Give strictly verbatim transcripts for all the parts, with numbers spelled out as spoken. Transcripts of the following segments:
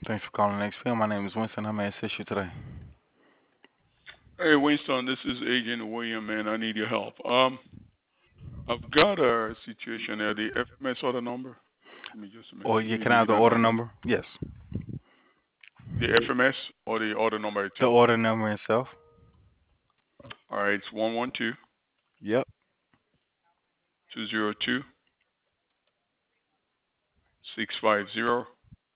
Thanks for calling X P M. My name is Winston. How may I assist you today? Hey, Winston, this is Agent William, man. I need your help. Um, I've got a situation here. The F M S order number. Let me just make Or sure. yeah, Do you can I have need the that order number? number? Yes. The F M S or the order number The itself? order number itself. All right, it's one one two Yep. two zero two six five zero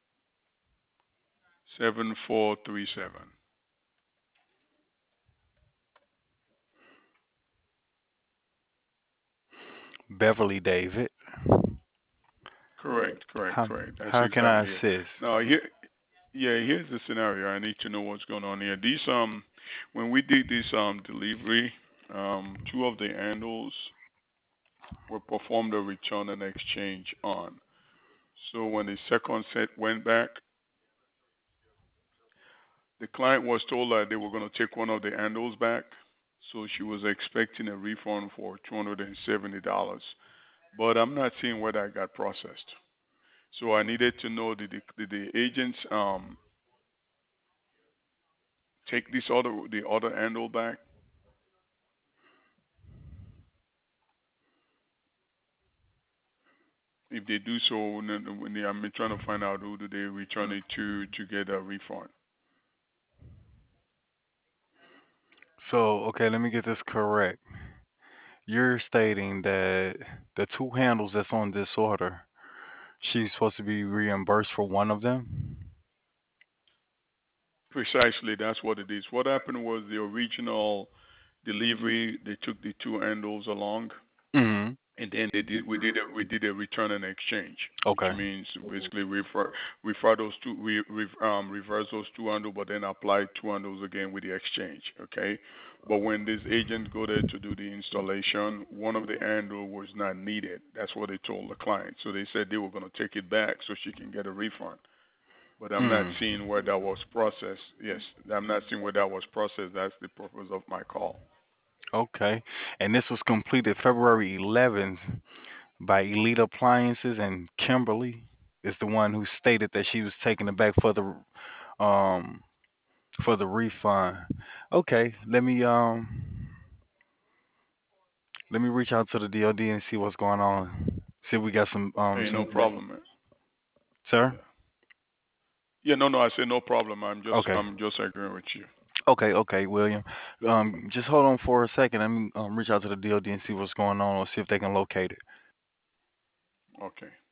seven four three seven. Beverly David. Correct, correct, How correct. That's how can I exactly it. assist? Now here, yeah, here's the scenario. I need to know what's going on here. These um, when we did this um delivery, um, two of the handles were performed a return and exchange on. So when the second set went back, the client was told that they were going to take one of the handles back. So she was expecting a refund for two hundred seventy dollars. But I'm not seeing where that got processed. So I needed to know did the, did the agents um, take this other the other handle back? If they do so, then when they, I'm trying to find out who do they return it to to get a refund. So okay, let me get this correct. You're stating that the two handles that's on this order, she's supposed to be reimbursed for one of them. Precisely, that's what it is. What happened was the original delivery, they took the two handles along, Mm-hmm. and then they did we did a we did a return and exchange, which Okay. means basically refer refer those two we re, um, reverse those two handles, but then apply two handles again with the exchange. Okay, but when this agent go there to do the installation, one of the handle was not needed. That's what they told the client. So they said they were going to take it back so she can get a refund. But I'm not Mm. seeing where that was processed. Yes, I'm not seeing where that was processed. That's the purpose of my call. Okay. And this was completed February eleventh by Elite Appliances, and Kimberly is the one who stated that she was taking it back for the um for the refund. Okay, let me um let me reach out to the D O D and see what's going on. See if we got some um Hey, no some problem, man. sir. Yeah. Yeah, no, no, I say no problem. I'm just, Okay. I'm just agreeing with you. Okay, okay, William. Um just hold on for a second. Let me um reach out to the D O D and see what's going on or see if they can locate it. Okay.